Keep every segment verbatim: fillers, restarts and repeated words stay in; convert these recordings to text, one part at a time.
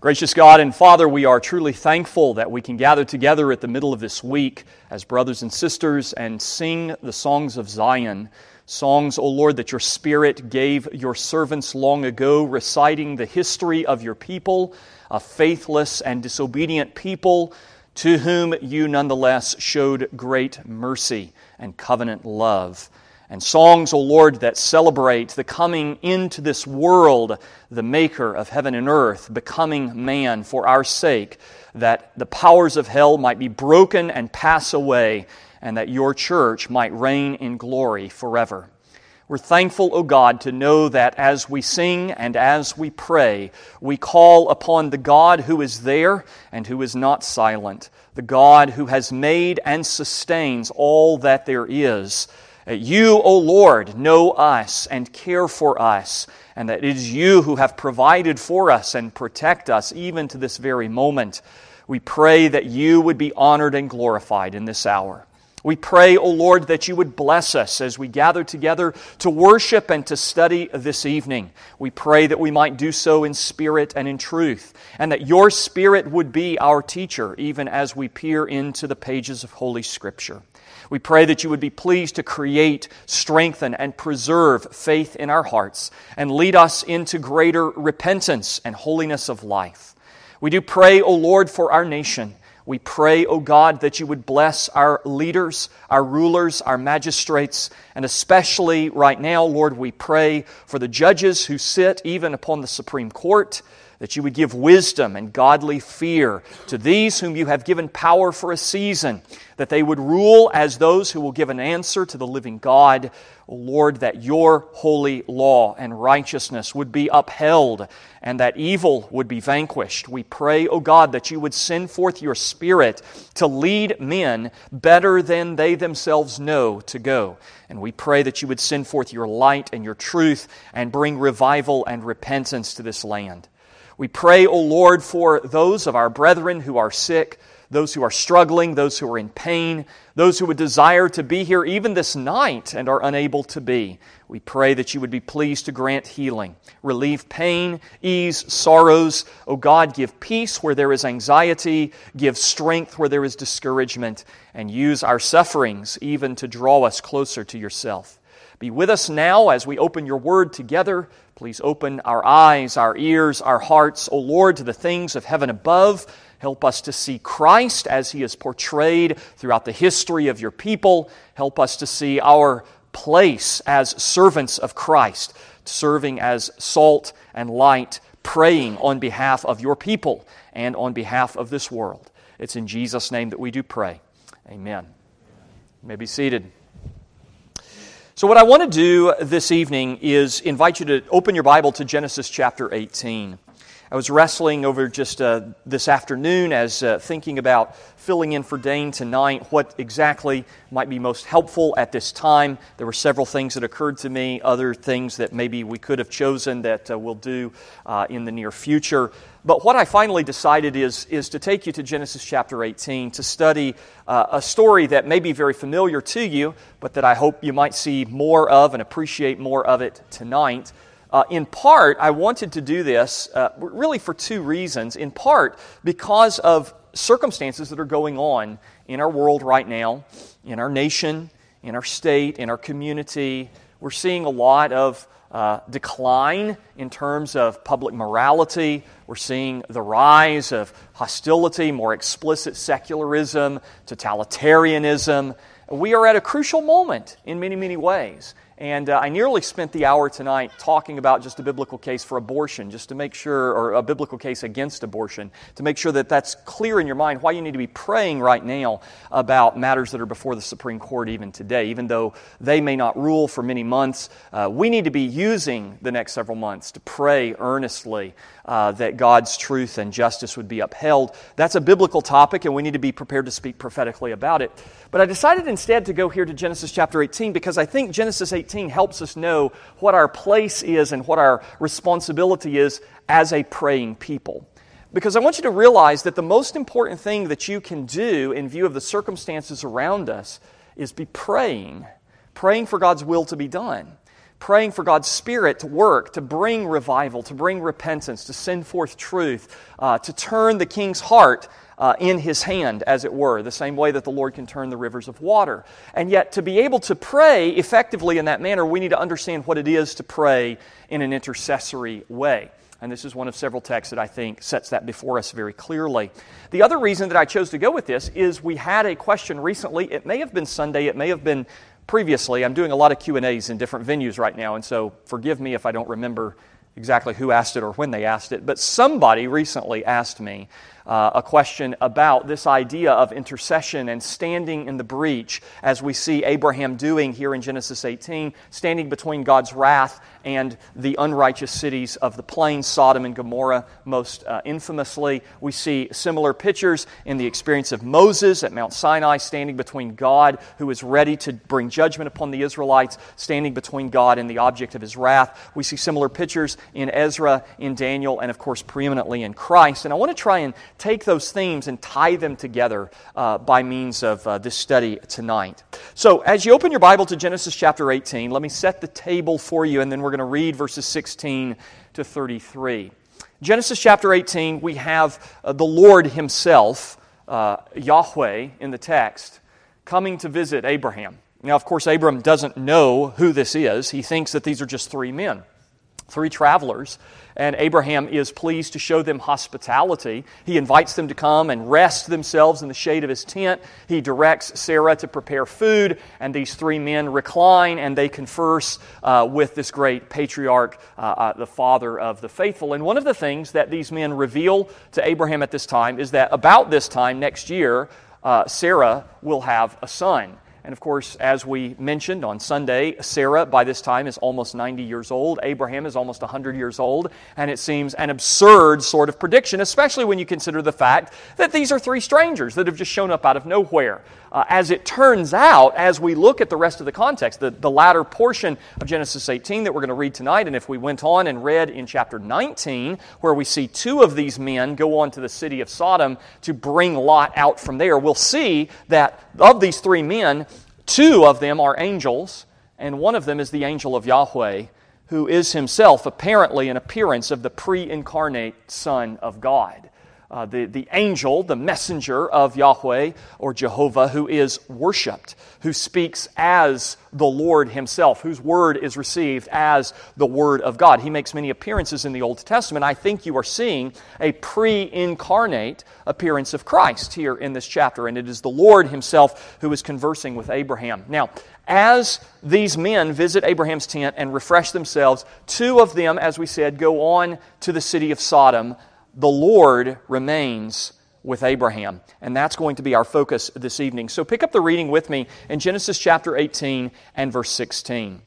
Gracious God and Father, we are truly thankful that we can gather together at the middle of this week as brothers and sisters and sing the songs of Zion. Songs, O Lord, that your Spirit gave your servants long ago, reciting the history of your people, a faithless and disobedient people to whom you nonetheless showed great mercy and covenant love. And songs, O Lord, that celebrate the coming into this world, the Maker of heaven and earth, becoming man for our sake, that the powers of hell might be broken and pass away, and that your church might reign in glory forever. We're thankful, O God, to know that as we sing and as we pray, we call upon the God who is there and who is not silent, the God who has made and sustains all that there is. You, O Lord, know us and care for us, and that it is you who have provided for us and protect us even to this very moment. We pray that you would be honored and glorified in this hour. We pray, O Lord, that you would bless us as we gather together to worship and to study this evening. We pray that we might do so in spirit and in truth, and that your Spirit would be our teacher even as we peer into the pages of Holy Scripture. We pray that you would be pleased to create, strengthen, and preserve faith in our hearts and lead us into greater repentance and holiness of life. We do pray, O Lord, for our nation. We pray, O God, that you would bless our leaders, our rulers, our magistrates, and especially right now, Lord, we pray for the judges who sit even upon the Supreme Court, that you would give wisdom and godly fear to these whom you have given power for a season, that they would rule as those who will give an answer to the living God. O Lord, that your holy law and righteousness would be upheld and that evil would be vanquished. We pray, O God, that you would send forth your Spirit to lead men better than they themselves know to go. And we pray that you would send forth your light and your truth and bring revival and repentance to this land. We pray, O Lord, for those of our brethren who are sick, those who are struggling, those who are in pain, those who would desire to be here even this night and are unable to be. We pray that you would be pleased to grant healing, relieve pain, ease sorrows. O God, give peace where there is anxiety, give strength where there is discouragement, and use our sufferings even to draw us closer to yourself. Be with us now as we open your word together. Please open our eyes, our ears, our hearts, O Lord, to the things of heaven above. Help us to see Christ as He is portrayed throughout the history of your people. Help us to see our place as servants of Christ, serving as salt and light, praying on behalf of your people and on behalf of this world. It's in Jesus' name that we do pray. Amen. You may be seated. So what I want to do this evening is invite you to open your Bible to Genesis chapter eighteen. I was wrestling over just uh, this afternoon as uh, thinking about filling in for Dane tonight, what exactly might be most helpful at this time. There were several things that occurred to me, other things that maybe we could have chosen that uh, we'll do uh, in the near future. But what I finally decided is, is to take you to Genesis chapter eighteen to study uh, a story that may be very familiar to you, but that I hope you might see more of and appreciate more of it tonight. Uh, in part, I wanted to do this uh, really for two reasons. In part, because of circumstances that are going on in our world right now, in our nation, in our state, in our community. We're seeing a lot of uh, decline in terms of public morality. We're seeing the rise of hostility, more explicit secularism, totalitarianism. We are at a crucial moment in many, many ways. And uh, I nearly spent the hour tonight talking about just a biblical case for abortion, just to make sure, or a biblical case against abortion, to make sure that that's clear in your mind why you need to be praying right now about matters that are before the Supreme Court even today. Even though they may not rule for many months, uh, we need to be using the next several months to pray earnestly uh, that God's truth and justice would be upheld. That's a biblical topic, and we need to be prepared to speak prophetically about it. But I decided instead to go here to Genesis chapter eighteen because I think Genesis eighteen helps us know what our place is and what our responsibility is as a praying people. Because I want you to realize that the most important thing that you can do in view of the circumstances around us is be praying. Praying for God's will to be done. praying for God's Spirit to work, to bring revival, to bring repentance, to send forth truth, uh, to turn the king's heart uh, in his hand, as it were, the same way that the Lord can turn the rivers of water. And yet, to be able to pray effectively in that manner, we need to understand what it is to pray in an intercessory way. And this is one of several texts that I think sets that before us very clearly. The other reason that I chose to go with this is we had a question recently. It may have been Sunday, it may have been previously. I'm doing a lot of Q and A's in different venues right now, and so forgive me if I don't remember exactly who asked it or when they asked it. But somebody recently asked me uh, a question about this idea of intercession and standing in the breach, as we see Abraham doing here in Genesis eighteen, standing between God's wrath and the unrighteous cities of the plains, Sodom and Gomorrah most uh, infamously. We see similar pictures in the experience of Moses at Mount Sinai, standing between God, who is ready to bring judgment upon the Israelites, standing between God and the object of his wrath. We see similar pictures in Ezra, in Daniel, and of course preeminently in Christ. And I want to try and take those themes and tie them together uh, by means of uh, this study tonight. So as you open your Bible to Genesis chapter eighteen, let me set the table for you, and then we're going to read verses sixteen to thirty-three. Genesis chapter eighteen, we have uh, the Lord himself, uh, Yahweh, in the text, coming to visit Abraham. Now, of course, Abram doesn't know who this is. He thinks that these are just three men, three travelers, and Abraham is pleased to show them hospitality. He invites them to come and rest themselves in the shade of his tent. He directs Sarah to prepare food, and these three men recline and they converse uh, with this great patriarch, uh, uh, the father of the faithful. And one of the things that these men reveal to Abraham at this time is that about this time next year, uh, Sarah will have a son. And of course, as we mentioned on Sunday, Sarah by this time is almost ninety years old. Abraham is almost one hundred years old. And it seems an absurd sort of prediction, especially when you consider the fact that these are three strangers that have just shown up out of nowhere. Uh, as it turns out, as we look at the rest of the context, the, the latter portion of Genesis eighteen that we're going to read tonight, and if we went on and read in chapter nineteen, where we see two of these men go on to the city of Sodom to bring Lot out from there, we'll see that of these three men, two of them are angels, and one of them is the angel of Yahweh, who is himself apparently an appearance of the pre-incarnate Son of God. Uh, the, the angel, the messenger of Yahweh or Jehovah, who is worshipped, who speaks as the Lord himself, whose word is received as the word of God. He makes many appearances in the Old Testament. I think you are seeing a pre-incarnate appearance of Christ here in this chapter, and it is the Lord himself who is conversing with Abraham. Now, as these men visit Abraham's tent and refresh themselves, two of them, as we said, go on to the city of Sodom. The Lord remains with Abraham. And that's going to be our focus this evening. So pick up the reading with me in Genesis chapter eighteen and verse sixteen.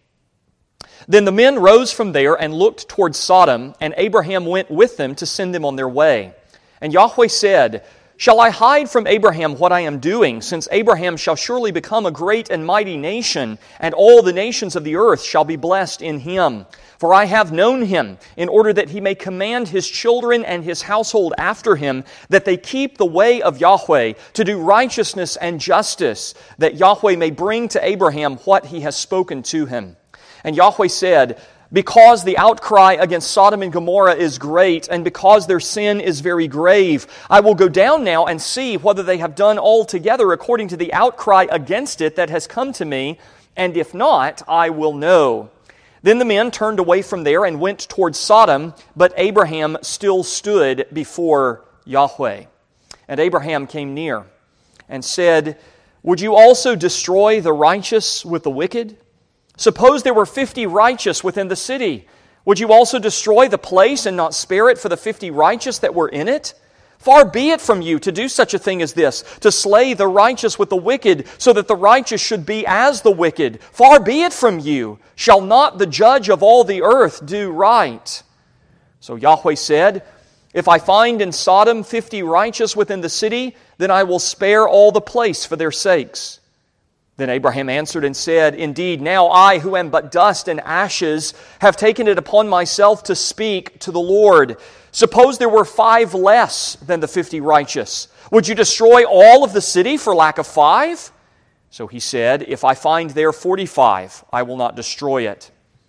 Then the men rose from there and looked toward Sodom, and Abraham went with them to send them on their way. And Yahweh said, "Shall I hide from Abraham what I am doing, since Abraham shall surely become a great and mighty nation, and all the nations of the earth shall be blessed in him? For I have known him, in order that he may command his children and his household after him, that they keep the way of Yahweh, to do righteousness and justice, that Yahweh may bring to Abraham what he has spoken to him." And Yahweh said, "Because the outcry against Sodom and Gomorrah is great, and because their sin is very grave, I will go down now and see whether they have done altogether according to the outcry against it that has come to me, and if not, I will know." Then the men turned away from there and went toward Sodom, but Abraham still stood before Yahweh. And Abraham came near and said, "Would you also destroy the righteous with the wicked? Suppose there were fifty righteous within the city. Would you also destroy the place and not spare it for the fifty righteous that were in it? Far be it from you to do such a thing as this, to slay the righteous with the wicked, so that the righteous should be as the wicked. Far be it from you. Shall not the judge of all the earth do right?" So Yahweh said, "If I find in Sodom fifty righteous within the city, then I will spare all the place for their sakes." Then Abraham answered and said, "Indeed, now I, who am but dust and ashes, have taken it upon myself to speak to the Lord. Suppose there were five less than the fifty righteous. Would you destroy all of the city for lack of five?" So he said, "If I find there forty-five, I will not destroy it."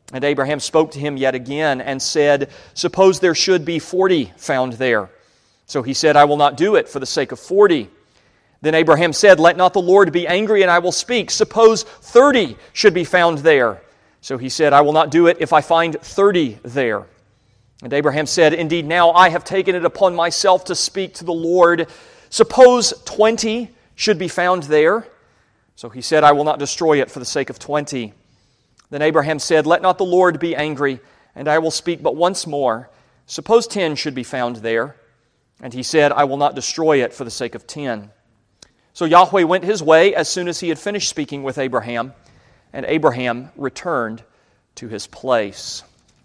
And Abraham spoke to him yet again and said, Suppose there should be forty found there. So he said, I will not do it for the sake of forty. Then Abraham said, Let not the Lord be angry, and I will speak. Suppose thirty should be found there. So he said, I will not do it if I find thirty there. And Abraham said, Indeed, now I have taken it upon myself to speak to the Lord. Suppose twenty should be found there. So he said, I will not destroy it for the sake of twenty. Then Abraham said, Let not the Lord be angry, and I will speak but once more. Suppose ten should be found there. And he said, I will not destroy it for the sake of ten. So Yahweh went his way as soon as he had finished speaking with Abraham, and Abraham returned to his place.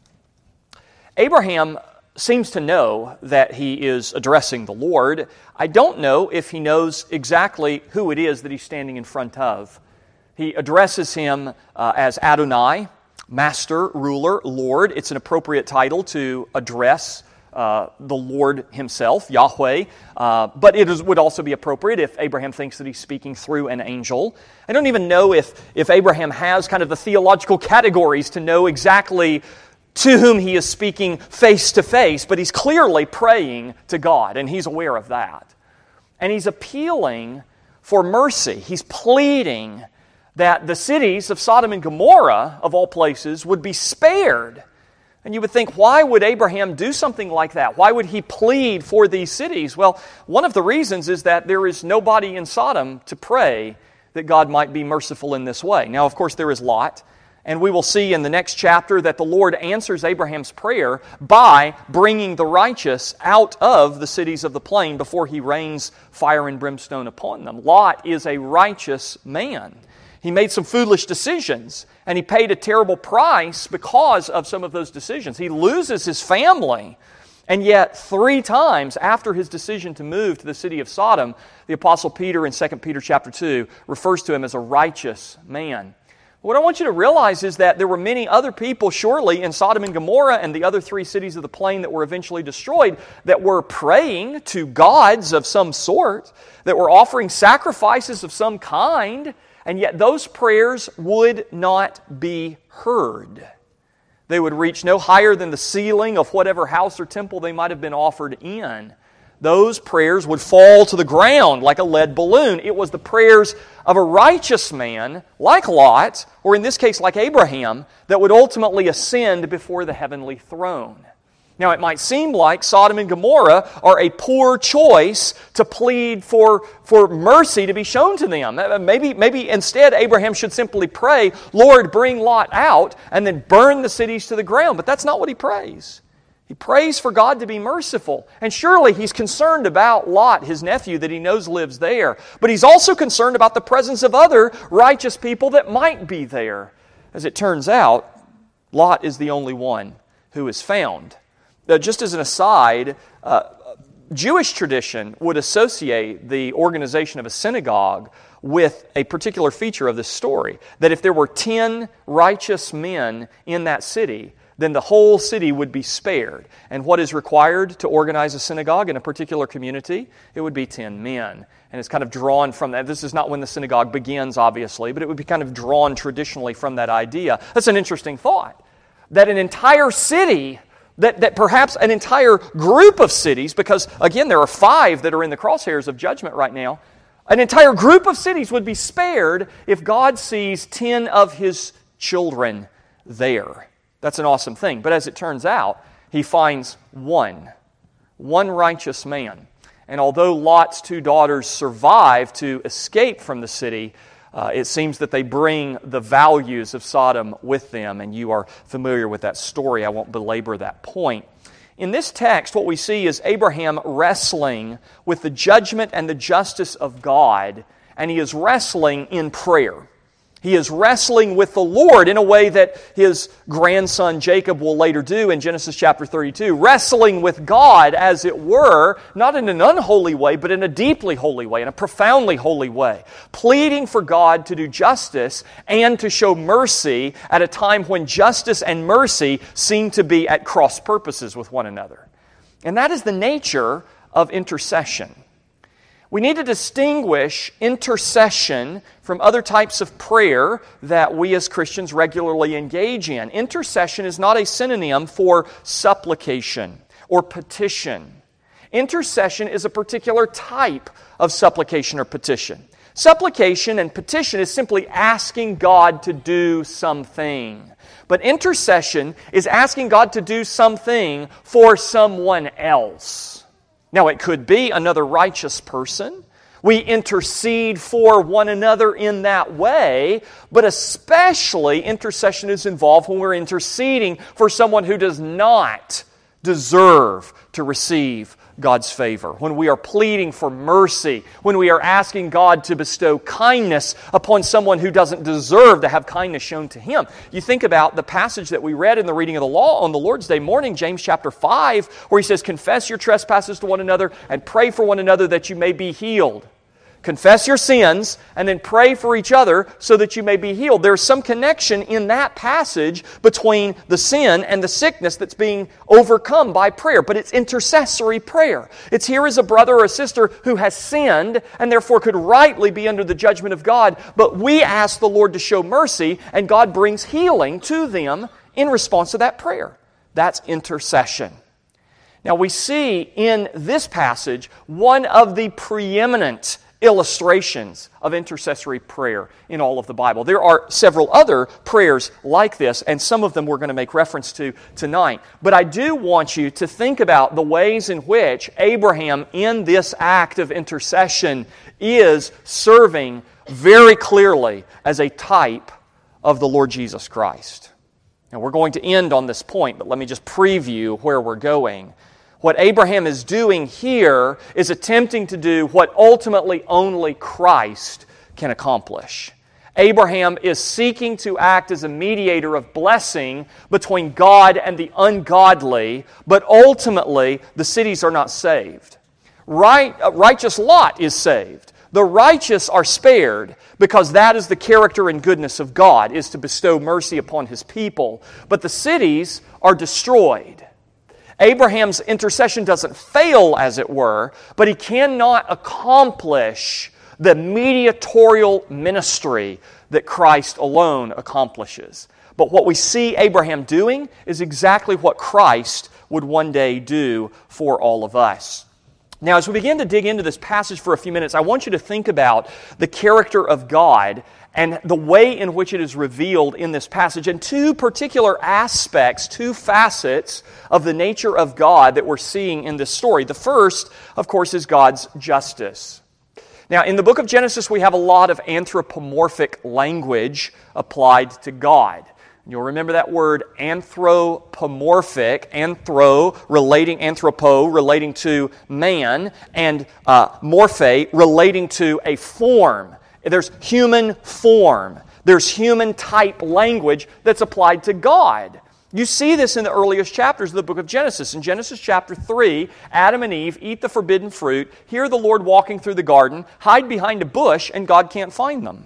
Abraham seems to know that he is addressing the Lord. I don't know if he knows exactly who it is that he's standing in front of. He addresses him uh, as Adonai, Master, Ruler, Lord. It's an appropriate title to address uh, the Lord himself, Yahweh. Uh, but it is, would also be appropriate if Abraham thinks that he's speaking through an angel. I don't even know if, if Abraham has kind of the theological categories to know exactly to whom he is speaking face to face, but he's clearly praying to God, and he's aware of that. And he's appealing for mercy. He's pleading that the cities of Sodom and Gomorrah, of all places, would be spared. And you would think, why would Abraham do something like that? Why would he plead for these cities? Well, one of the reasons is that there is nobody in Sodom to pray that God might be merciful in this way. Now, of course, there is Lot. And we will see in the next chapter that the Lord answers Abraham's prayer by bringing the righteous out of the cities of the plain before he rains fire and brimstone upon them. Lot is a righteous man. He made some foolish decisions, and he paid a terrible price because of some of those decisions. He loses his family, and yet three times after his decision to move to the city of Sodom, the Apostle Peter in Second Peter chapter two refers to him as a righteous man. What I want you to realize is that there were many other people, surely, in Sodom and Gomorrah and the other three cities of the plain that were eventually destroyed, that were praying to gods of some sort, that were offering sacrifices of some kind, and yet those prayers would not be heard. They would reach no higher than the ceiling of whatever house or temple they might have been offered in. Those prayers would fall to the ground like a lead balloon. It was the prayers of a righteous man, like Lot, or in this case like Abraham, that would ultimately ascend before the heavenly throne. Now, it might seem like Sodom and Gomorrah are a poor choice to plead for, for mercy to be shown to them. Maybe, maybe instead Abraham should simply pray, Lord, bring Lot out, and then burn the cities to the ground. But that's not what he prays. He prays for God to be merciful. And surely he's concerned about Lot, his nephew, that he knows lives there. But he's also concerned about the presence of other righteous people that might be there. As it turns out, Lot is the only one who is found. Now, just as an aside, uh, Jewish tradition would associate the organization of a synagogue with a particular feature of this story. That if there were ten righteous men in that city, then the whole city would be spared. And what is required to organize a synagogue in a particular community? It would be ten men. And it's kind of drawn from that. This is not when the synagogue begins, obviously, but it would be kind of drawn traditionally from that idea. That's an interesting thought. That an entire city, that, that perhaps an entire group of cities, because again, there are five that are in the crosshairs of judgment right now, an entire group of cities would be spared if God sees ten of His children there. That's an awesome thing. But as it turns out, he finds one, one righteous man. And although Lot's two daughters survive to escape from the city, uh, it seems that they bring the values of Sodom with them. And you are familiar with that story. I won't belabor that point. In this text, what we see is Abraham wrestling with the judgment and the justice of God. And he is wrestling in prayer. He is wrestling with the Lord in a way that his grandson Jacob will later do in Genesis chapter thirty-two. Wrestling with God, as it were, not in an unholy way, but in a deeply holy way, in a profoundly holy way. Pleading for God to do justice and to show mercy at a time when justice and mercy seem to be at cross purposes with one another. And that is the nature of intercession. We need to distinguish intercession from other types of prayer that we as Christians regularly engage in. Intercession is not a synonym for supplication or petition. Intercession is a particular type of supplication or petition. Supplication and petition is simply asking God to do something. But intercession is asking God to do something for someone else. Now, it could be another righteous person. We intercede for one another in that way, but especially intercession is involved when we're interceding for someone who does not deserve to receive God's favor, when we are pleading for mercy, when we are asking God to bestow kindness upon someone who doesn't deserve to have kindness shown to him. You think about the passage that we read in the reading of the law on the Lord's Day morning, James chapter five, where he says, "Confess your trespasses to one another and pray for one another that you may be healed." Confess your sins and then pray for each other so that you may be healed. There's some connection in that passage between the sin and the sickness that's being overcome by prayer, but it's intercessory prayer. It's here is a brother or a sister who has sinned and therefore could rightly be under the judgment of God, but we ask the Lord to show mercy and God brings healing to them in response to that prayer. That's intercession. Now we see in this passage one of the preeminent illustrations of intercessory prayer in all of the Bible. There are several other prayers like this, and some of them we're going to make reference to tonight. But I do want you to think about the ways in which Abraham, in this act of intercession, is serving very clearly as a type of the Lord Jesus Christ. Now, we're going to end on this point, but let me just preview where we're going. What Abraham is doing here is attempting to do what ultimately only Christ can accomplish. Abraham is seeking to act as a mediator of blessing between God and the ungodly, but ultimately the cities are not saved. Right, righteous Lot is saved. The righteous are spared because that is the character and goodness of God, is to bestow mercy upon His people. But the cities are destroyed. Abraham's intercession doesn't fail, as it were, but he cannot accomplish the mediatorial ministry that Christ alone accomplishes. But what we see Abraham doing is exactly what Christ would one day do for all of us. Now, as we begin to dig into this passage for a few minutes, I want you to think about the character of God and the way in which it is revealed in this passage, and two particular aspects, two facets of the nature of God that we're seeing in this story. The first, of course, is God's justice. Now, in the book of Genesis, we have a lot of anthropomorphic language applied to God. You'll remember that word anthropomorphic, anthro relating, anthropo relating to man, and uh, morphe relating to a form. There's human form. There's human type language that's applied to God. You see this in the earliest chapters of the book of Genesis. In Genesis chapter three, Adam and Eve eat the forbidden fruit, hear the Lord walking through the garden, hide behind a bush, and God can't find them.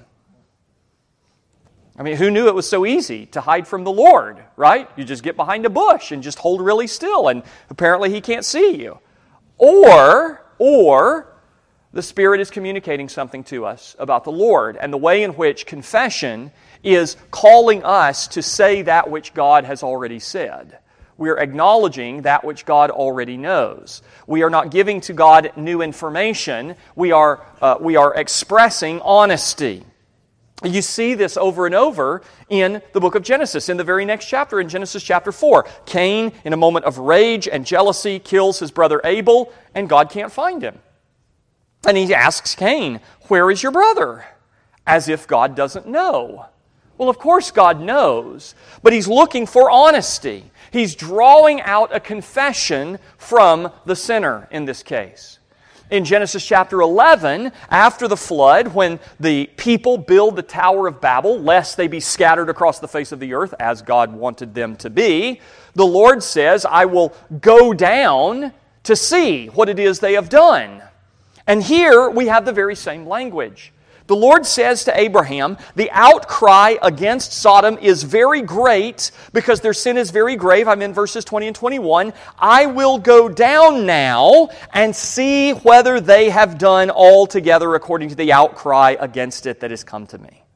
I mean, who knew it was so easy to hide from the Lord, right? You just get behind a bush and just hold really still, and apparently He can't see you. Or, or, the Spirit is communicating something to us about the Lord and the way in which confession is calling us to say that which God has already said. We are acknowledging that which God already knows. We are not giving to God new information. We are, uh, we are expressing honesty. You see this over and over in the book of Genesis. In the very next chapter, in Genesis chapter four, Cain, in a moment of rage and jealousy, kills his brother Abel, and God can't find him. And he asks Cain, "Where is your brother?" As if God doesn't know. Well, of course God knows, but He's looking for honesty. He's drawing out a confession from the sinner in this case. In Genesis chapter eleven, after the flood, when the people build the Tower of Babel, lest they be scattered across the face of the earth, as God wanted them to be, the Lord says, "I will go down to see what it is they have done." And here we have the very same language. The Lord says to Abraham, the outcry against Sodom is very great because their sin is very grave. I'm in verses twenty and twenty-one. I will go down now and see whether they have done altogether according to the outcry against it that has come to me.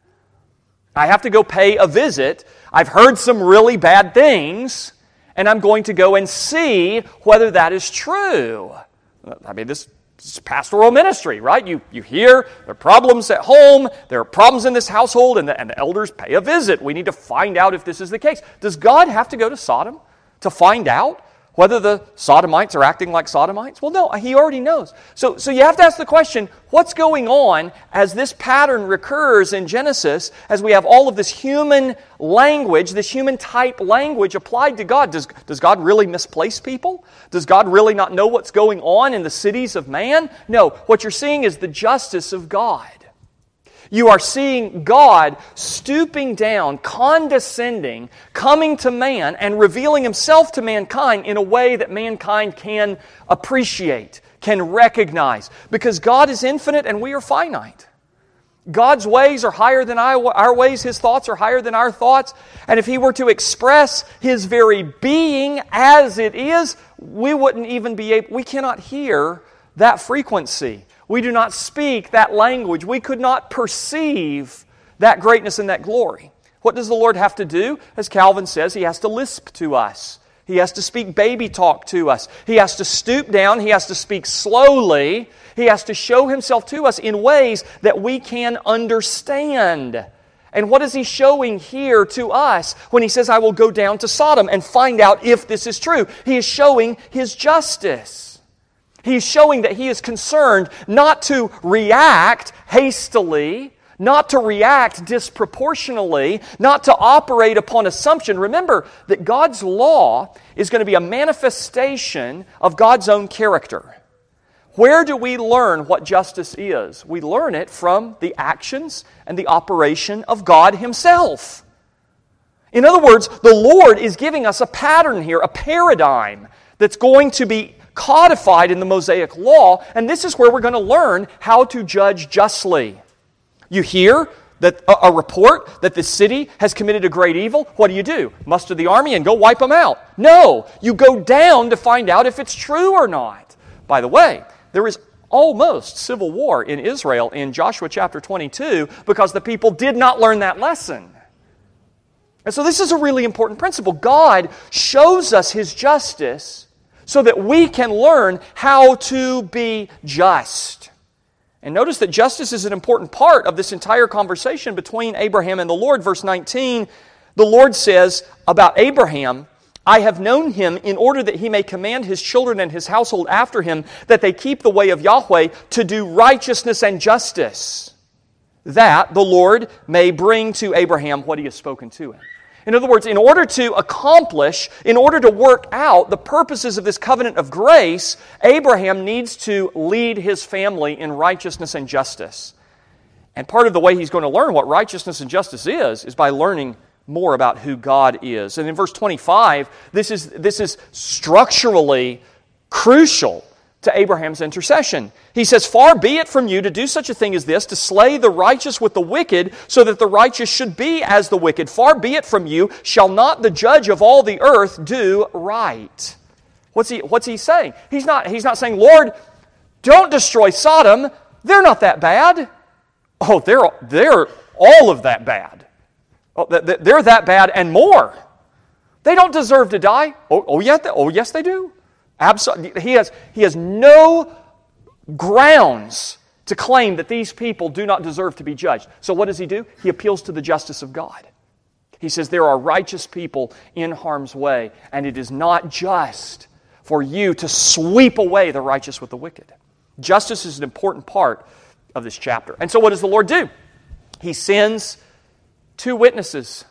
I have to go pay a visit. I've heard some really bad things, and I'm going to go and see whether that is true. I mean, this It's pastoral ministry, right? You you hear there are problems at home, there are problems in this household, and the, and the elders pay a visit. We need to find out if this is the case. Does God have to go to Sodom to find out whether the Sodomites are acting like Sodomites? Well, no, He already knows. So, so you have to ask the question, what's going on as this pattern recurs in Genesis, as we have all of this human language, this human type language applied to God? Does, does God really misplace people? Does God really not know what's going on in the cities of man? No, what you're seeing is the justice of God. You are seeing God stooping down, condescending, coming to man, and revealing Himself to mankind in a way that mankind can appreciate, can recognize. Because God is infinite and we are finite. God's ways are higher than our ways. His thoughts are higher than our thoughts. And if He were to express His very being as it is, we wouldn't even be able, we cannot hear that frequency. We do not speak that language. We could not perceive that greatness and that glory. What does the Lord have to do? As Calvin says, He has to lisp to us. He has to speak baby talk to us. He has to stoop down. He has to speak slowly. He has to show Himself to us in ways that we can understand. And what is He showing here to us when He says, I will go down to Sodom and find out if this is true? He is showing His justice. He's showing that He is concerned not to react hastily, not to react disproportionately, not to operate upon assumption. Remember that God's law is going to be a manifestation of God's own character. Where do we learn what justice is? We learn it from the actions and the operation of God Himself. In other words, the Lord is giving us a pattern here, a paradigm that's going to be codified in the Mosaic Law, and this is where we're going to learn how to judge justly. You hear that a, a report that the city has committed a great evil. What do you do? Muster the army and go wipe them out. No, you go down to find out if it's true or not. By the way, there is almost civil war in Israel in Joshua chapter twenty-two because the people did not learn that lesson. And so this is a really important principle. God shows us His justice so that we can learn how to be just. And notice that justice is an important part of this entire conversation between Abraham and the Lord. Verse nineteen, the Lord says about Abraham, I have known him in order that he may command his children and his household after him, that they keep the way of Yahweh to do righteousness and justice, that the Lord may bring to Abraham what He has spoken to him. In other words, in order to accomplish, in order to work out the purposes of this covenant of grace, Abraham needs to lead his family in righteousness and justice. And part of the way he's going to learn what righteousness and justice is, is by learning more about who God is. And in verse twenty-five, this is, this is structurally crucial to Abraham's intercession. He says, far be it from you to do such a thing as this, to slay the righteous with the wicked, so that the righteous should be as the wicked. Far be it from you, shall not the judge of all the earth do right? What's he, what's he saying? He's not, he's not saying, Lord, don't destroy Sodom. They're not that bad. Oh, they're, they're all of that bad. Oh, they're that bad and more. They don't deserve to die. Oh, oh, yeah, oh yes, they do. Absolutely. He has, he has no grounds to claim that these people do not deserve to be judged. So what does he do? He appeals to the justice of God. He says there are righteous people in harm's way, and it is not just for you to sweep away the righteous with the wicked. Justice is an important part of this chapter. And so what does the Lord do? He sends two witnesses.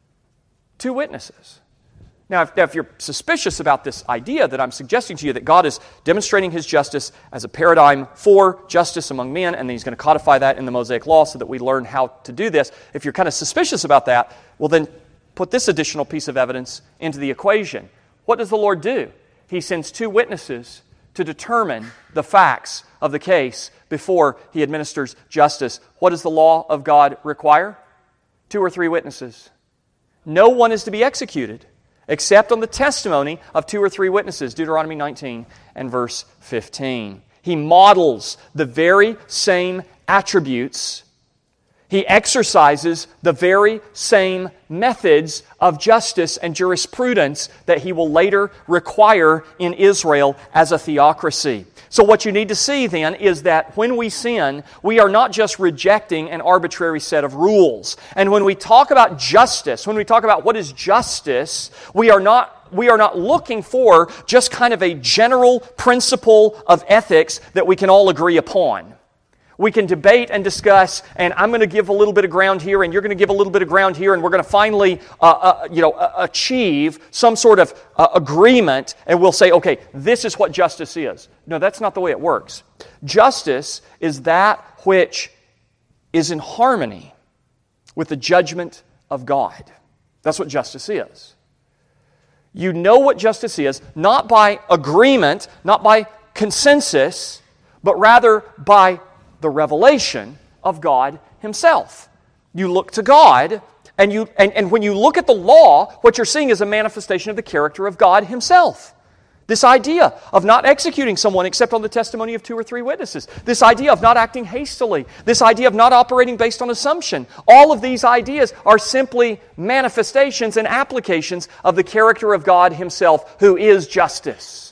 Two witnesses. Now, if, if you're suspicious about this idea that I'm suggesting to you, that God is demonstrating His justice as a paradigm for justice among men, and then He's going to codify that in the Mosaic Law so that we learn how to do this, if you're kind of suspicious about that, well then put this additional piece of evidence into the equation. What does the Lord do? He sends two witnesses to determine the facts of the case before he administers justice. What does the law of God require? Two or three witnesses. No one is to be executed except on the testimony of two or three witnesses. Deuteronomy nineteen and verse fifteen. He models the very same attributes. He exercises the very same methods of justice and jurisprudence that he will later require in Israel as a theocracy. So what you need to see then is that when we sin, we are not just rejecting an arbitrary set of rules. And when we talk about justice, when we talk about what is justice, we are not we are not looking for just kind of a general principle of ethics that we can all agree upon. We can debate and discuss, and I'm going to give a little bit of ground here, and you're going to give a little bit of ground here, and we're going to finally, uh, uh, you know, uh, achieve some sort of uh, agreement, and we'll say, okay, this is what justice is. No, that's not the way it works. Justice is that which is in harmony with the judgment of God. That's what justice is. You know what justice is, not by agreement, not by consensus, but rather by the revelation of God Himself. You look to God, and, you, and, and when you look at the law, what you're seeing is a manifestation of the character of God Himself. This idea of not executing someone except on the testimony of two or three witnesses. This idea of not acting hastily. This idea of not operating based on assumption. All of these ideas are simply manifestations and applications of the character of God Himself, who is justice.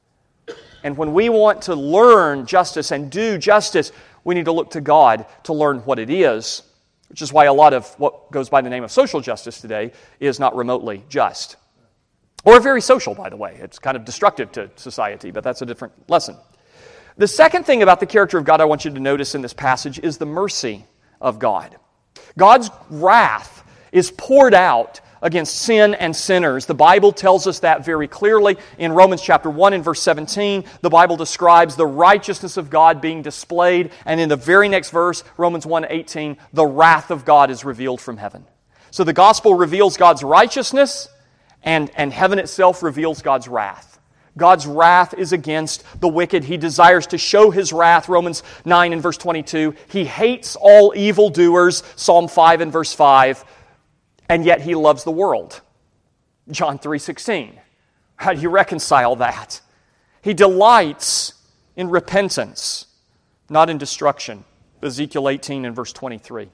And when we want to learn justice and do justice, we need to look to God to learn what it is, which is why a lot of what goes by the name of social justice today is not remotely just. Or very social, by the way. It's kind of destructive to society, but that's a different lesson. The second thing about the character of God I want you to notice in this passage is the mercy of God. God's wrath is poured out against sin and sinners. The Bible tells us that very clearly. In Romans chapter one and verse seventeen, the Bible describes the righteousness of God being displayed, and in the very next verse, Romans one eighteen, the wrath of God is revealed from heaven. So the gospel reveals God's righteousness, and, and heaven itself reveals God's wrath. God's wrath is against the wicked. He desires to show His wrath, Romans nine and verse twenty-two. He hates all evildoers, Psalm five and verse five. And yet He loves the world. John three sixteen. How do you reconcile that? He delights in repentance, not in destruction. Ezekiel eighteen and verse twenty-three.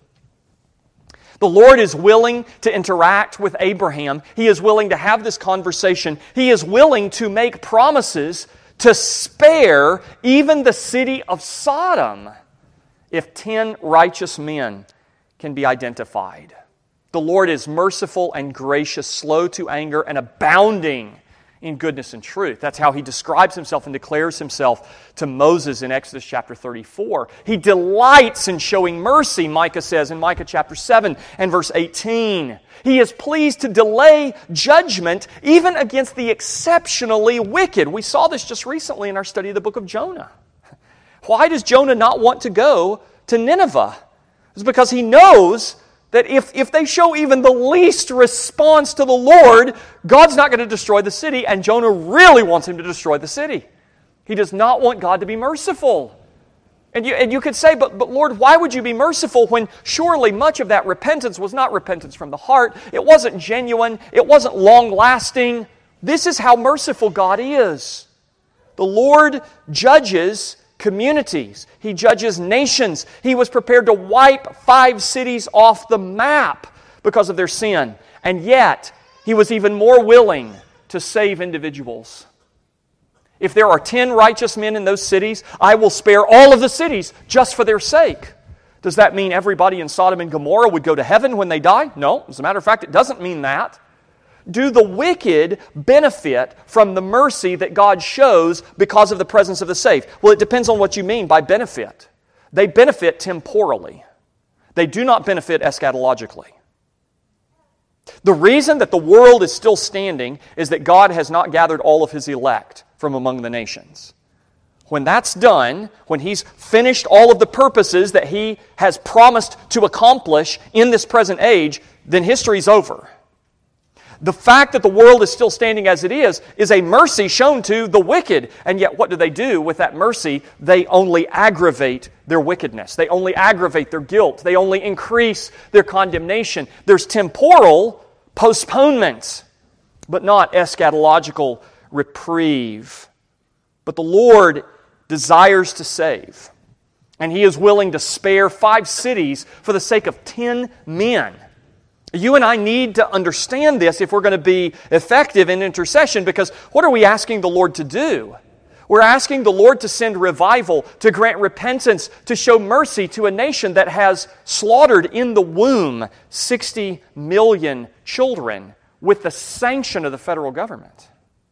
The Lord is willing to interact with Abraham. He is willing to have this conversation. He is willing to make promises to spare even the city of Sodom if ten righteous men can be identified. The Lord is merciful and gracious, slow to anger, and abounding in goodness and truth. That's how He describes Himself and declares Himself to Moses in Exodus chapter thirty-four. He delights in showing mercy, Micah says in Micah chapter seven and verse eighteen. He is pleased to delay judgment even against the exceptionally wicked. We saw this just recently in our study of the book of Jonah. Why does Jonah not want to go to Nineveh? It's because he knows that if, if they show even the least response to the Lord, God's not going to destroy the city, and Jonah really wants him to destroy the city. He does not want God to be merciful. And you, and you could say, but, but Lord, why would you be merciful when surely much of that repentance was not repentance from the heart? It wasn't genuine. It wasn't long-lasting. This is how merciful God is. The Lord judges communities. He judges nations. He was prepared to wipe five cities off the map because of their sin. And yet, He was even more willing to save individuals. If there are ten righteous men in those cities, I will spare all of the cities just for their sake. Does that mean everybody in Sodom and Gomorrah would go to heaven when they die? No. As a matter of fact, it doesn't mean that. Do the wicked benefit from the mercy that God shows because of the presence of the safe? Well, it depends on what you mean by benefit. They benefit temporally. They do not benefit eschatologically. The reason that the world is still standing is that God has not gathered all of His elect from among the nations. When that's done, when He's finished all of the purposes that He has promised to accomplish in this present age, then history's over. The fact that the world is still standing as it is is a mercy shown to the wicked. And yet what do they do with that mercy? They only aggravate their wickedness. They only aggravate their guilt. They only increase their condemnation. There's temporal postponement, but not eschatological reprieve. But the Lord desires to save. And He is willing to spare five cities for the sake of ten men. You and I need to understand this if we're going to be effective in intercession, because what are we asking the Lord to do? We're asking the Lord to send revival, to grant repentance, to show mercy to a nation that has slaughtered in the womb sixty million children with the sanction of the federal government.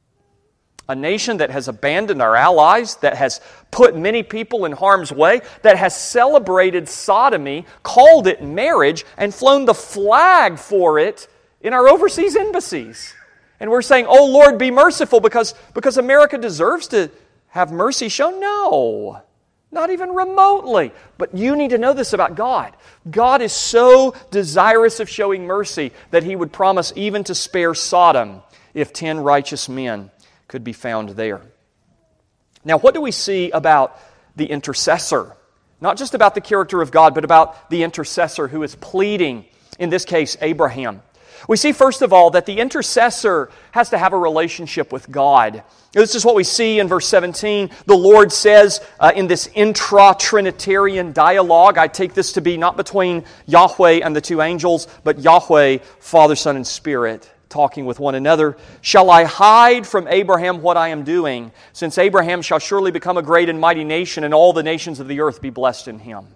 A nation that has abandoned our allies, that has put many people in harm's way, that has celebrated sodomy, called it marriage, and flown the flag for it in our overseas embassies. And we're saying, oh Lord, be merciful because, because America deserves to have mercy shown? No, not even remotely. But you need to know this about God. God is so desirous of showing mercy that He would promise even to spare Sodom if ten righteous men could be found there. Now, what do we see about the intercessor? Not just about the character of God, but about the intercessor who is pleading, in this case, Abraham. We see, first of all, that the intercessor has to have a relationship with God. This is what we see in verse seventeen. The Lord says uh, in this intra-Trinitarian dialogue, I take this to be not between Yahweh and the two angels, but Yahweh, Father, Son, and Spirit, talking with one another. Shall I hide from Abraham what I am doing, since Abraham shall surely become a great and mighty nation, and all the nations of the earth be blessed in him?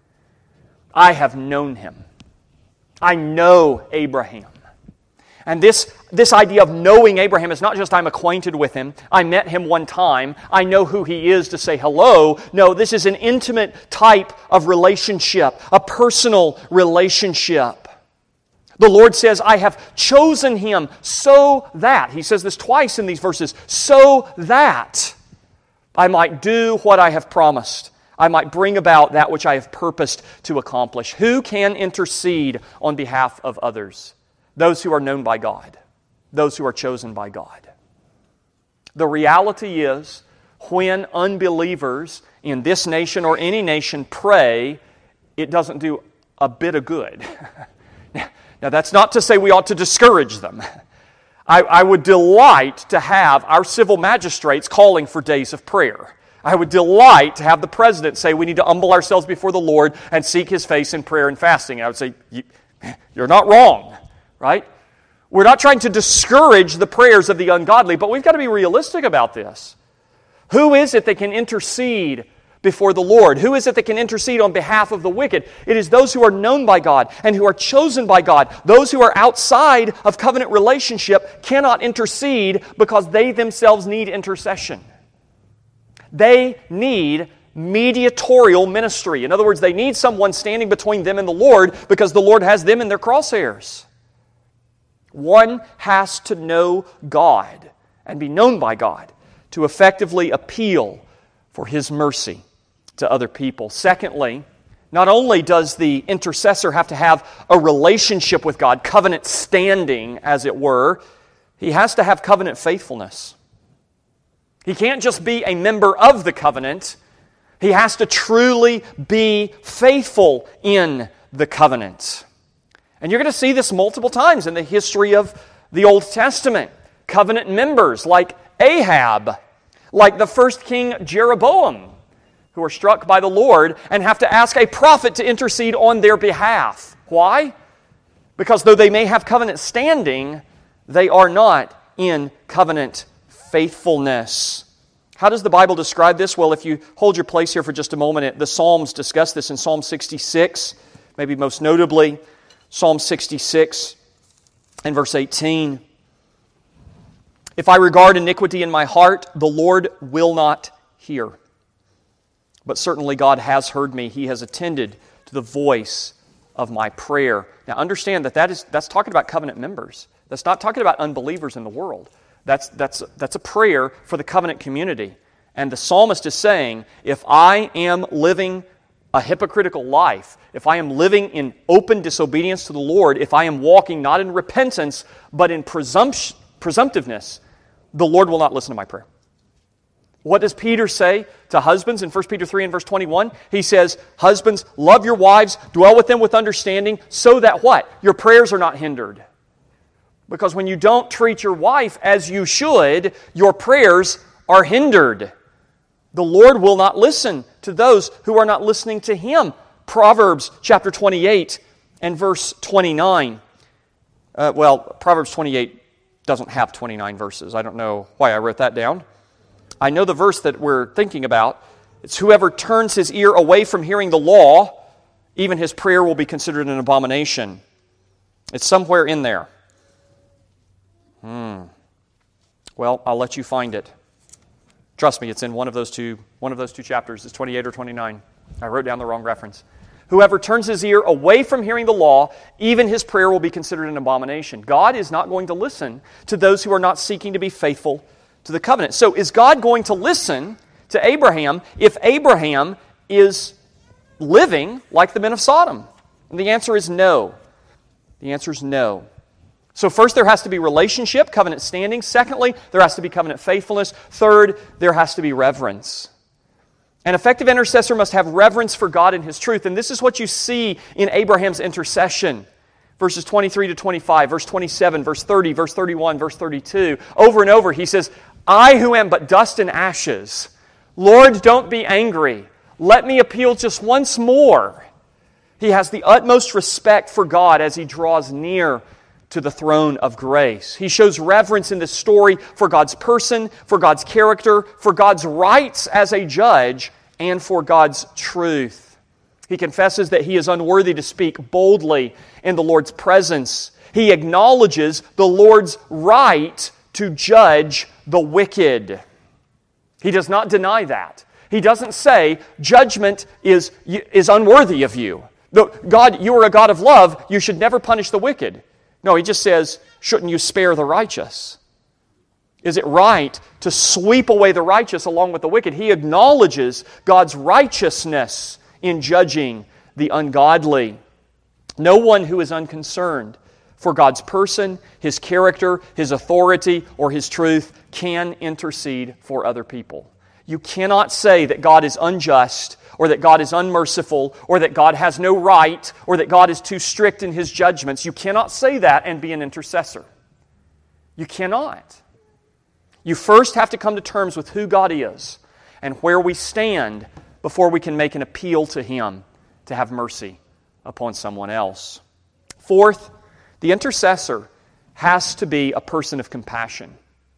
I have known him. I know Abraham. And this, this idea of knowing Abraham is not just I'm acquainted with him, I met him one time, I know who he is to say hello. No, this is an intimate type of relationship, a personal relationship. The Lord says, I have chosen him so that, He says this twice in these verses, so that I might do what I have promised. I might bring about that which I have purposed to accomplish. Who can intercede on behalf of others? Those who are known by God. Those who are chosen by God. The reality is, when unbelievers in this nation or any nation pray, it doesn't do a bit of good. Now, that's not to say we ought to discourage them. I, I would delight to have our civil magistrates calling for days of prayer. I would delight to have the president say we need to humble ourselves before the Lord and seek His face in prayer and fasting. And I would say, you, you're not wrong, right? We're not trying to discourage the prayers of the ungodly, but we've got to be realistic about this. Who is it that can intercede before the Lord? Who is it that can intercede on behalf of the wicked? It is those who are known by God and who are chosen by God. Those who are outside of covenant relationship cannot intercede because they themselves need intercession. They need mediatorial ministry. In other words, they need someone standing between them and the Lord because the Lord has them in their crosshairs. One has to know God and be known by God to effectively appeal for His mercy to other people. Secondly, not only does the intercessor have to have a relationship with God, covenant standing, as it were, he has to have covenant faithfulness. He can't just be a member of the covenant. He has to truly be faithful in the covenant. And you're going to see this multiple times in the history of the Old Testament. Covenant members like Ahab, like the first king Jeroboam, who are struck by the Lord and have to ask a prophet to intercede on their behalf. Why? Because though they may have covenant standing, they are not in covenant faithfulness. How does the Bible describe this? Well, if you hold your place here for just a moment, the Psalms discuss this in Psalm sixty-six, maybe most notably, Psalm sixty-six and verse eighteen. If I regard iniquity in my heart, the Lord will not hear. But certainly God has heard me. He has attended to the voice of my prayer. Now understand that, that is, that's talking about covenant members. That's not talking about unbelievers in the world. That's, that's, that's a prayer for the covenant community. And the psalmist is saying, if I am living a hypocritical life, if I am living in open disobedience to the Lord, if I am walking not in repentance, but in presumpt- presumptiveness, the Lord will not listen to my prayer. What does Peter say to husbands in First Peter three and verse twenty-one? He says, husbands, love your wives, dwell with them with understanding, so that what? Your prayers are not hindered. Because when you don't treat your wife as you should, your prayers are hindered. The Lord will not listen to those who are not listening to Him. Proverbs chapter twenty-eight and verse twenty-nine. Uh, well, Proverbs twenty-eight doesn't have twenty-nine verses. I don't know why I wrote that down. I know the verse that we're thinking about. It's whoever turns his ear away from hearing the law, even his prayer will be considered an abomination. It's somewhere in there. Hmm. Well, I'll let you find it. Trust me, it's in one of those two, one of those two chapters. It's twenty-eight or twenty-nine. I wrote down the wrong reference. Whoever turns his ear away from hearing the law, even his prayer will be considered an abomination. God is not going to listen to those who are not seeking to be faithful to the covenant. So is God going to listen to Abraham if Abraham is living like the men of Sodom? And the answer is no. The answer is no. So first, there has to be relationship, covenant standing. Secondly, there has to be covenant faithfulness. Third, there has to be reverence. An effective intercessor must have reverence for God and His truth. And this is what you see in Abraham's intercession. Verses twenty-three to twenty-five, verse twenty-seven, verse thirty, verse thirty-one, verse thirty-two. Over and over, he says, I who am but dust and ashes, Lord, don't be angry. Let me appeal just once more. He has the utmost respect for God as he draws near to the throne of grace. He shows reverence in this story for God's person, for God's character, for God's rights as a judge, and for God's truth. He confesses that he is unworthy to speak boldly in the Lord's presence. He acknowledges the Lord's right to judge the wicked. He does not deny that. He doesn't say, judgment is, is unworthy of you. God, you are a God of love, you should never punish the wicked. No, he just says, shouldn't you spare the righteous? Is it right to sweep away the righteous along with the wicked? He acknowledges God's righteousness in judging the ungodly. No one who is unconcerned for God's person, His character, His authority, or His truth can intercede for other people. You cannot say that God is unjust, or that God is unmerciful, or that God has no right, or that God is too strict in His judgments. You cannot say that and be an intercessor. You cannot. You first have to come to terms with who God is and where we stand before we can make an appeal to Him to have mercy upon someone else. Fourth, the intercessor has to be a person of compassion.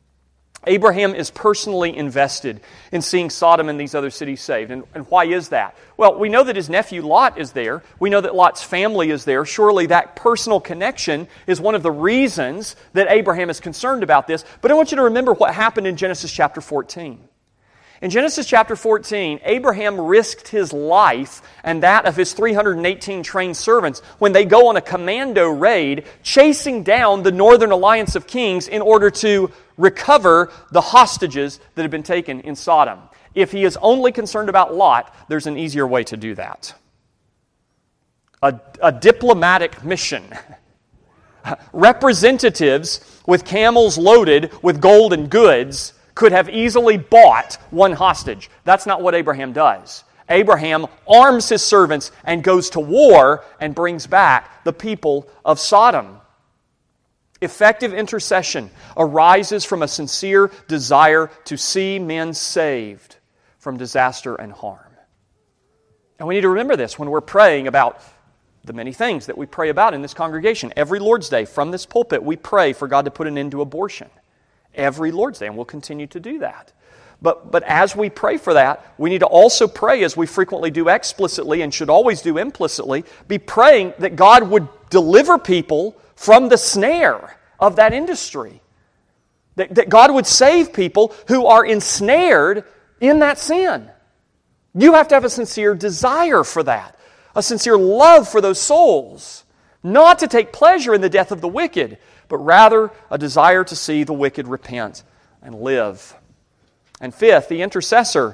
Abraham is personally invested in seeing Sodom and these other cities saved. And, and why is that? Well, we know that his nephew Lot is there. We know that Lot's family is there. Surely that personal connection is one of the reasons that Abraham is concerned about this. But I want you to remember what happened in Genesis chapter fourteen. In Genesis chapter fourteen, Abraham risked his life and that of his three hundred eighteen trained servants when they go on a commando raid chasing down the Northern Alliance of Kings in order to recover the hostages that had been taken in Sodom. If he is only concerned about Lot, there's an easier way to do that. A, a diplomatic mission. Representatives with camels loaded with gold and goods could have easily bought one hostage. That's not what Abraham does. Abraham arms his servants and goes to war and brings back the people of Sodom. Effective intercession arises from a sincere desire to see men saved from disaster and harm. And we need to remember this when we're praying about the many things that we pray about in this congregation. Every Lord's Day, from this pulpit, we pray for God to put an end to abortion. Every Lord's Day, and we'll continue to do that. But, but as we pray for that, we need to also pray, as we frequently do explicitly and should always do implicitly, be praying that God would deliver people from the snare of that industry. That, that God would save people who are ensnared in that sin. You have to have a sincere desire for that, a sincere love for those souls, not to take pleasure in the death of the wicked, but rather a desire to see the wicked repent and live. And fifth, the intercessor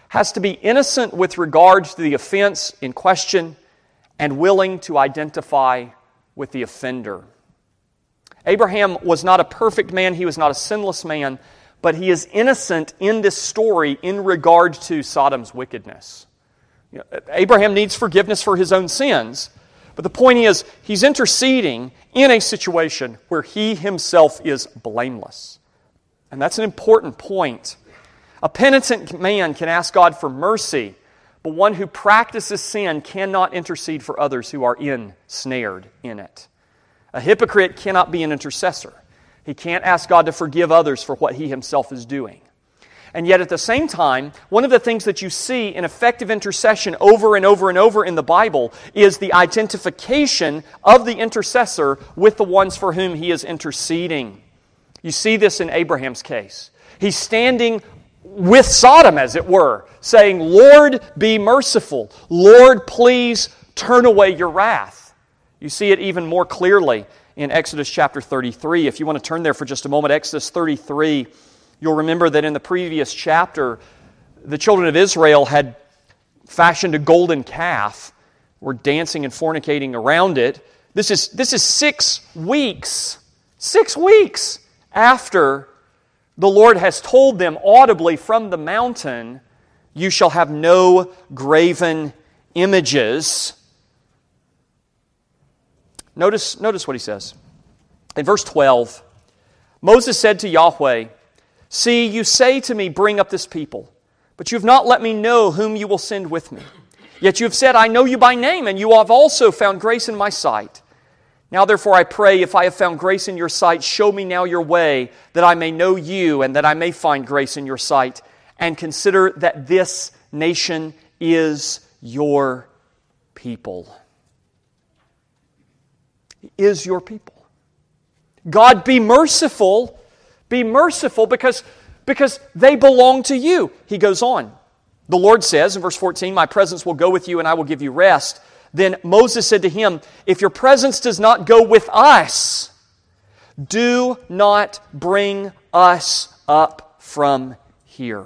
has to be innocent with regard to the offense in question and willing to identify with the offender. Abraham was not a perfect man, he was not a sinless man, but he is innocent in this story in regard to Sodom's wickedness. You know, Abraham needs forgiveness for his own sins, but the point is, he's interceding in a situation where he himself is blameless. And that's an important point. A penitent man can ask God for mercy, but one who practices sin cannot intercede for others who are ensnared in it. A hypocrite cannot be an intercessor. He can't ask God to forgive others for what he himself is doing. And yet at the same time, one of the things that you see in effective intercession over and over and over in the Bible is the identification of the intercessor with the ones for whom he is interceding. You see this in Abraham's case. He's standing with Sodom, as it were, saying, Lord, be merciful. Lord, please turn away your wrath. You see it even more clearly in Exodus chapter thirty-three. If you want to turn there for just a moment, Exodus thirty-three, you'll remember that in the previous chapter, the children of Israel had fashioned a golden calf, were dancing and fornicating around it. This is, this is six weeks, six weeks after the Lord has told them audibly from the mountain, you shall have no graven images. Notice, notice what he says. In verse twelve, Moses said to Yahweh, see, you say to me, bring up this people, but you have not let me know whom you will send with me. Yet you have said, I know you by name, and you have also found grace in my sight. Now therefore I pray, if I have found grace in your sight, show me now your way, that I may know you, and that I may find grace in your sight, and consider that this nation is your people. Is your people. God, be merciful, be merciful because, because they belong to you. He goes on. The Lord says in verse fourteen, my presence will go with you and I will give you rest. Then Moses said to him, if your presence does not go with us, do not bring us up from here.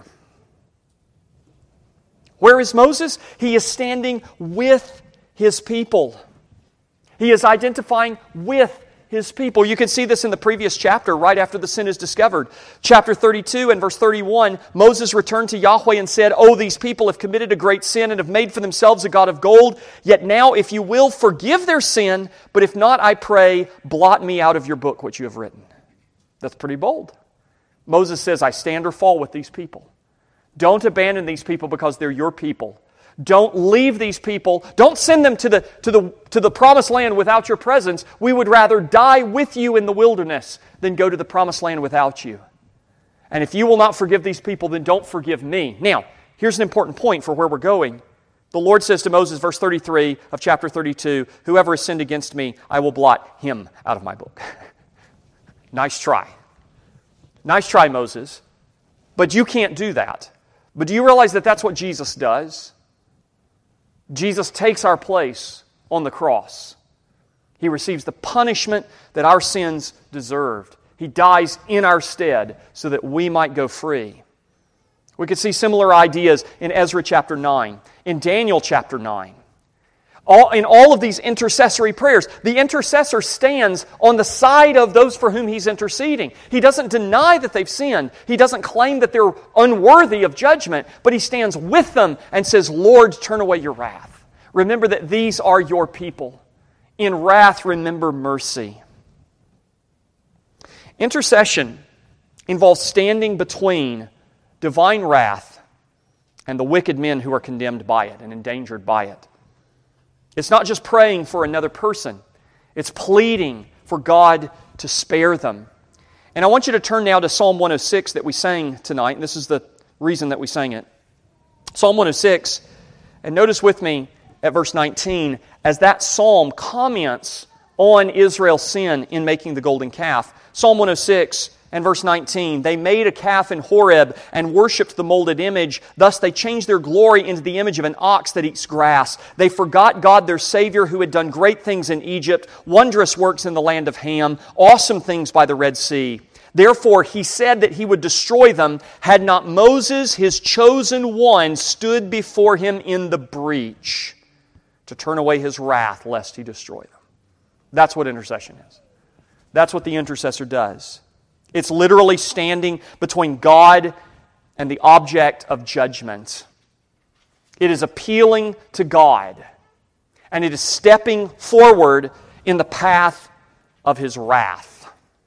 Where is Moses? He is standing with his people. He is identifying with his people. You can see this in the previous chapter, right after the sin is discovered. Chapter thirty-two and verse thirty-one, Moses returned to Yahweh and said, oh, these people have committed a great sin and have made for themselves a god of gold. Yet now, if you will, forgive their sin, but if not, I pray, blot me out of your book which you have written. That's pretty bold. Moses says, I stand or fall with these people. Don't abandon these people because they're your people. Don't leave these people. Don't send them to the, to the, to the promised land without your presence. We would rather die with you in the wilderness than go to the promised land without you. And if you will not forgive these people, then don't forgive me. Now, here's an important point for where we're going. The Lord says to Moses, verse thirty-three of chapter thirty-two, whoever has sinned against me, I will blot him out of my book. Nice try. Nice try, Moses. But you can't do that. But do you realize that that's what Jesus does? Jesus takes our place on the cross. He receives the punishment that our sins deserved. He dies in our stead so that we might go free. We could see similar ideas in Ezra chapter nine, in Daniel chapter nine. All, in all of these intercessory prayers, the intercessor stands on the side of those for whom he's interceding. He doesn't deny that they've sinned. He doesn't claim that they're unworthy of judgment, but he stands with them and says, Lord, turn away your wrath. Remember that these are your people. In wrath, remember mercy. Intercession involves standing between divine wrath and the wicked men who are condemned by it and endangered by it. It's not just praying for another person. It's pleading for God to spare them. And I want you to turn now to Psalm one oh six that we sang tonight. And this is the reason that we sang it. Psalm one oh six. And notice with me at verse nineteen, as that psalm comments on Israel's sin in making the golden calf. Psalm one oh six and verse nineteen, they made a calf in Horeb and worshipped the molded image. Thus they changed their glory into the image of an ox that eats grass. They forgot God their Savior who had done great things in Egypt, wondrous works in the land of Ham, awesome things by the Red Sea. Therefore, he said that he would destroy them had not Moses, his chosen one, stood before him in the breach to turn away his wrath lest he destroy them. That's what intercession is. That's what the intercessor does. It's literally standing between God and the object of judgment. It is appealing to God, and it is stepping forward in the path of His wrath.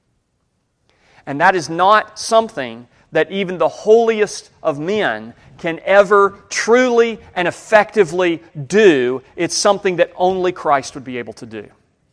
And that is not something that even the holiest of men can ever truly and effectively do. It's something that only Christ would be able to do.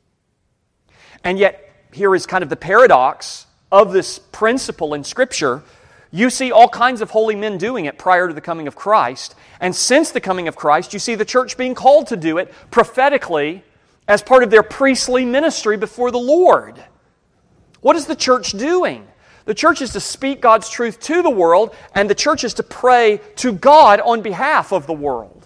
And yet, here is kind of the paradox of this principle in Scripture. You see all kinds of holy men doing it prior to the coming of Christ. And since the coming of Christ, you see the church being called to do it prophetically as part of their priestly ministry before the Lord. What is the church doing? The church is to speak God's truth to the world, and the church is to pray to God on behalf of the world.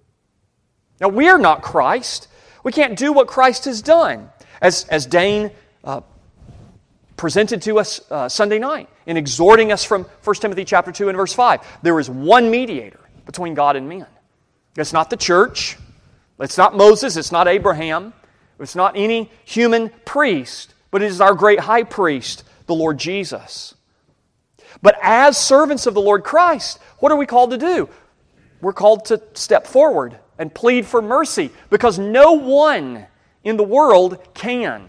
Now, we are not Christ. We can't do what Christ has done. As, as Dane uh, presented to us uh, Sunday night in exhorting us from First Timothy chapter two and verse five. There is one mediator between God and men. It's not the church. It's not Moses. It's not Abraham. It's not any human priest. But it is our great high priest, the Lord Jesus. But as servants of the Lord Christ, what are we called to do? We're called to step forward and plead for mercy, because no one in the world can.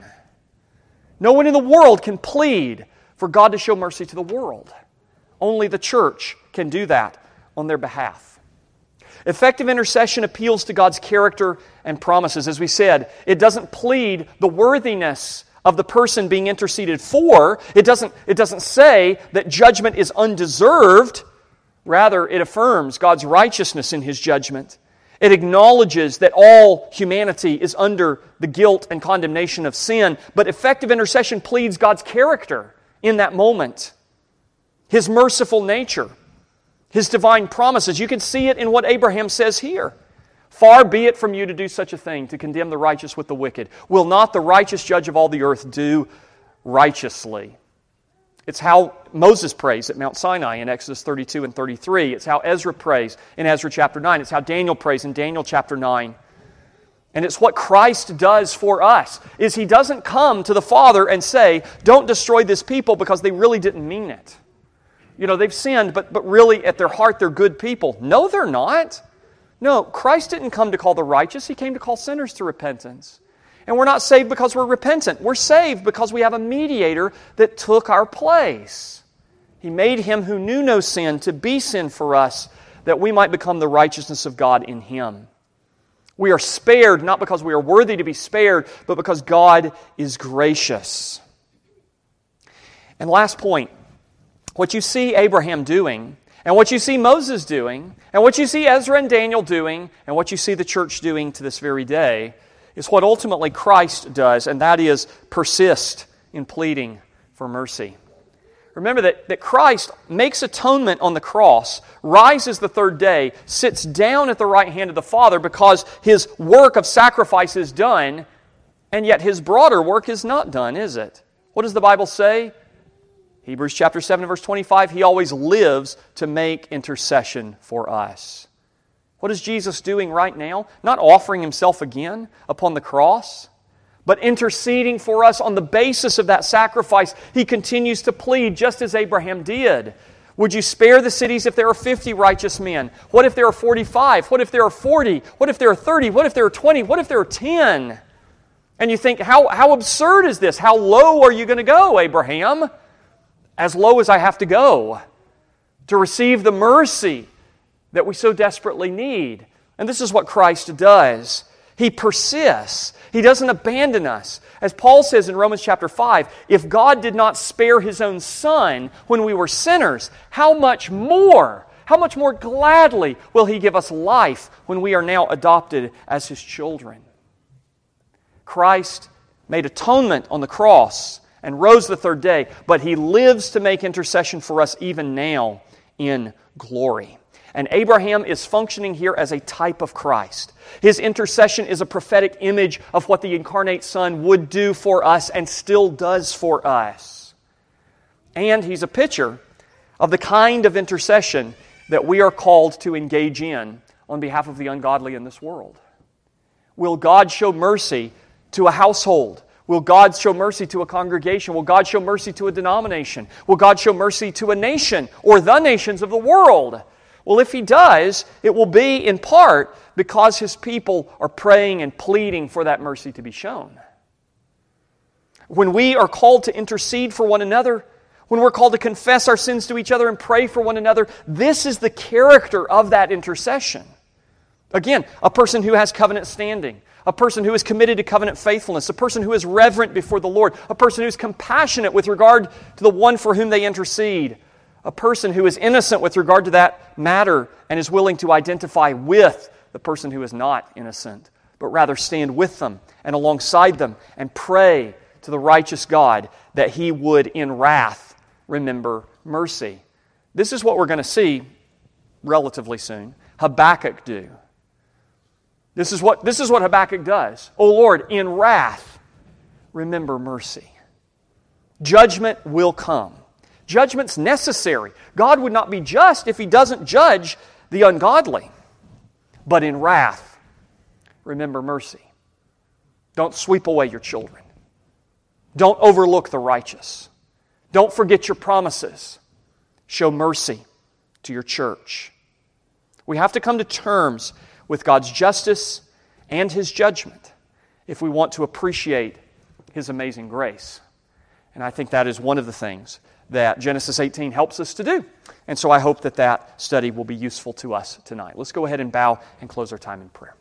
No one in the world can plead for God to show mercy to the world. Only the church can do that on their behalf. Effective intercession appeals to God's character and promises. As we said, it doesn't plead the worthiness of the person being interceded for. It doesn't, it doesn't say that judgment is undeserved. Rather, it affirms God's righteousness in His judgment. It acknowledges that all humanity is under the guilt and condemnation of sin, but effective intercession pleads God's character in that moment, His merciful nature, His divine promises. You can see it in what Abraham says here. Far be it from you to do such a thing, to condemn the righteous with the wicked. Will not the righteous judge of all the earth do righteously? It's how Moses prays at Mount Sinai in Exodus thirty-two and thirty-three. It's how Ezra prays in Ezra chapter nine. It's how Daniel prays in Daniel chapter nine. And it's what Christ does for us, is He doesn't come to the Father and say, don't destroy this people because they really didn't mean it. You know, they've sinned, but, but really at their heart they're good people. No, they're not. No, Christ didn't come to call the righteous. He came to call sinners to repentance. And we're not saved because we're repentant. We're saved because we have a mediator that took our place. He made Him who knew no sin to be sin for us, that we might become the righteousness of God in Him. We are spared not because we are worthy to be spared, but because God is gracious. And last point, what you see Abraham doing, and what you see Moses doing, and what you see Ezra and Daniel doing, and what you see the church doing to this very day, is what ultimately Christ does, and that is persist in pleading for mercy. Remember that, that Christ makes atonement on the cross, rises the third day, sits down at the right hand of the Father because His work of sacrifice is done, and yet His broader work is not done, is it? What does the Bible say? Hebrews chapter seven, verse twenty-five, He always lives to make intercession for us. What is Jesus doing right now? Not offering Himself again upon the cross, but interceding for us on the basis of that sacrifice. He continues to plead just as Abraham did. Would you spare the cities if there are fifty righteous men? What if there are forty-five? What if there are forty? What if there are thirty? What if there are twenty? What if there are ten? And you think, how, how absurd is this? How low are you going to go, Abraham? As low as I have to go to receive the mercy that we so desperately need. And this is what Christ does. He persists. He doesn't abandon us. As Paul says in Romans chapter five, if God did not spare His own Son when we were sinners, how much more, how much more gladly will He give us life when we are now adopted as His children? Christ made atonement on the cross and rose the third day, but He lives to make intercession for us even now in glory. And Abraham is functioning here as a type of Christ. His intercession is a prophetic image of what the incarnate Son would do for us and still does for us. And He's a picture of the kind of intercession that we are called to engage in on behalf of the ungodly in this world. Will God show mercy to a household? Will God show mercy to a congregation? Will God show mercy to a denomination? Will God show mercy to a nation or the nations of the world? Well, if He does, it will be in part because His people are praying and pleading for that mercy to be shown. When we are called to intercede for one another, when we're called to confess our sins to each other and pray for one another, this is the character of that intercession. Again, a person who has covenant standing, a person who is committed to covenant faithfulness, a person who is reverent before the Lord, a person who is compassionate with regard to the one for whom they intercede, a person who is innocent with regard to that matter and is willing to identify with the person who is not innocent, but rather stand with them and alongside them and pray to the righteous God that He would in wrath remember mercy. This is what we're going to see relatively soon Habakkuk do. This is what, this is what Habakkuk does. O Lord, in wrath, remember mercy. Judgment will come. Judgment's necessary. God would not be just if He doesn't judge the ungodly. But in wrath, remember mercy. Don't sweep away your children. Don't overlook the righteous. Don't forget your promises. Show mercy to your church. We have to come to terms with God's justice and His judgment if we want to appreciate His amazing grace. And I think that is one of the things that Genesis eighteen helps us to do. And so I hope that that study will be useful to us tonight. Let's go ahead and bow and close our time in prayer.